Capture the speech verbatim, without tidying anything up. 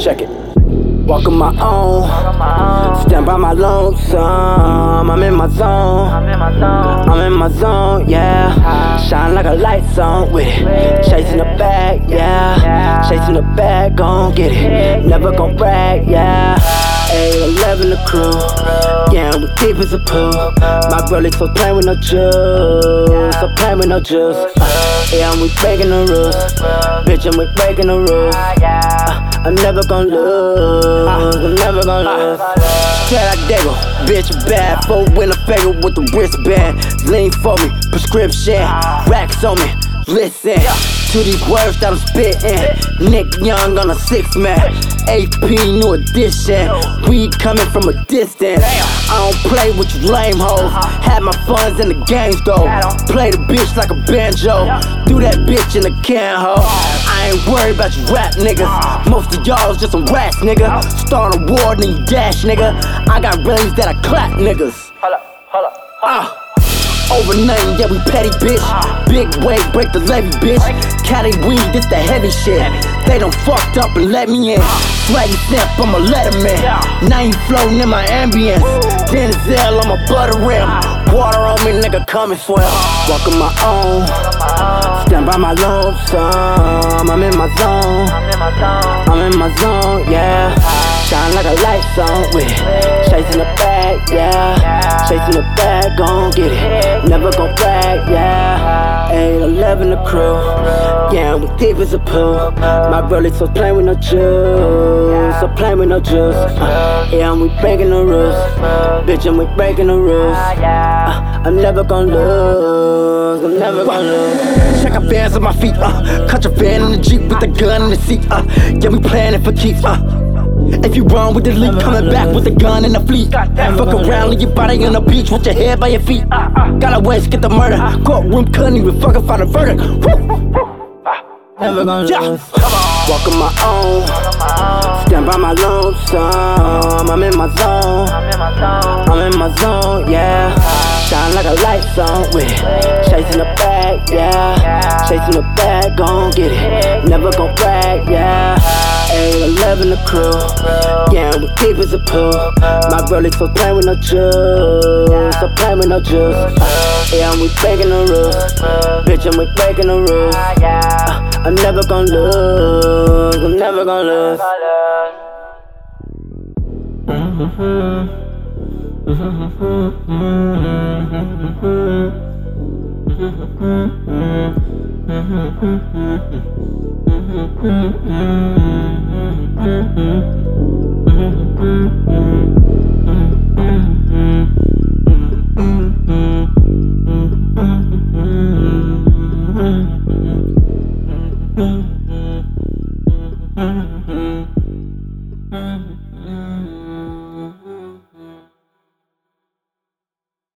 Check it. Walk on my own, stand by my lonesome. I'm in my zone, I'm in my zone, yeah. Shine like a light zone with it. Chasing the bag, yeah. Chasing the bag, gon' get it. Never gon' brag, yeah. eight eleven the crew, yeah, we deep as a pool. My girl is so plain with no juice, so plain with no juice. Uh, yeah, we breaking the rules, bitch, and we breaking the rules. Uh, I'm never gon' lose, I'm never gon' lose. Straight like Dago, bitch bad, four winner figure with the wristband. Lean for me, prescription, racks on me. Listen to these words that I'm spittin'. Nick Young on a six man, A P new edition. We coming from a distance. I don't play with you lame hoes. Had my funds in the games though. Play the bitch like a banjo. Do that bitch in the can ho. I ain't worried about you rap niggas. Most of y'all is just some rats nigga. Start a war then you dash nigga. I got rings that I clap niggas. Hold up, hold up, hold up. Uh. Overnight, yeah, we petty, bitch. Big wave, break the levee, bitch. Cali weed, this the heavy shit. They done fucked up and let me in. Swaggy simp, I'm a letterman. Now you floating in my ambience. Denzel, I'm a butter rim. Water on me, nigga, come and swim. Walk on my own, stand by my lonesome. I'm in my zone, I'm in my zone, yeah. Shine like a light zone with it. Chasing the bag, yeah. Chasing the bag, gon' get it. Never gon' brag, yeah. eight eleven the crew, yeah, we deep as a pool. My girl is so plain with no juice, so plain with no juice. Uh, yeah, and we breaking the rules, bitch, and we breaking the rules. Uh, I'm never gon' lose, I'm never gon' lose. Check out fans on my feet, uh. Cut your fan in the Jeep with the gun in the seat, uh. Yeah, we playin' it for keeps, uh. If you run with the leak, coming back with a gun and a fleet. Fuck around, leave your body on the beach with your head by your feet. Got a ways, get the murder. Courtroom couldn't even fucking find a verdict. Never gonna lose. Walk on my own, stand by my lonesome. I'm in my zone, I'm in my zone, yeah. Shine like a light zone with it. Chasing the bag, yeah. Chasing the bag, gon' get it. Never gon' brag, yeah. eight eleven the crew, yeah, we deep as a pool. My girl is so plain with no juice, so plain with no juice. Uh, yeah, and we breaking the rules, bitch, and we breaking the rules. Uh, I'm never gon' lose, I'm never gon' lose. Mm-hmm.